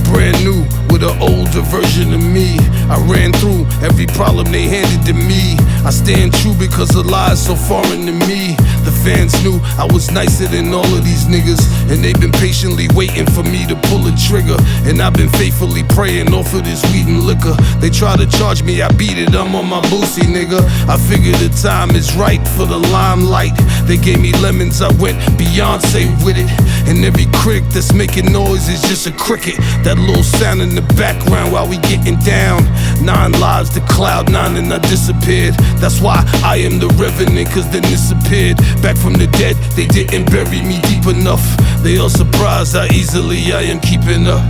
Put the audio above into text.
brand new with an older version of me. I ran through every problem they handed to me. I stand true because the lies so foreign to me. The fans knew I was nicer than all of these niggas, and they've been patiently waiting for me to pull a trigger. And I've been faithfully praying off of this weed and liquor. They try to charge me, I beat it, I'm on my Boosie, nigga. I figure the time is right for the limelight. They gave me lemons, I went Beyonce with it. And every critic that's making noise is just a cricket. That little sound in the background while we getting down. 9 lives to cloud 9 and I disappeared. That's why I am the revenant, cause then disappeared. Back from the dead, they didn't bury me deep enough. They all surprised how easily I am keeping up.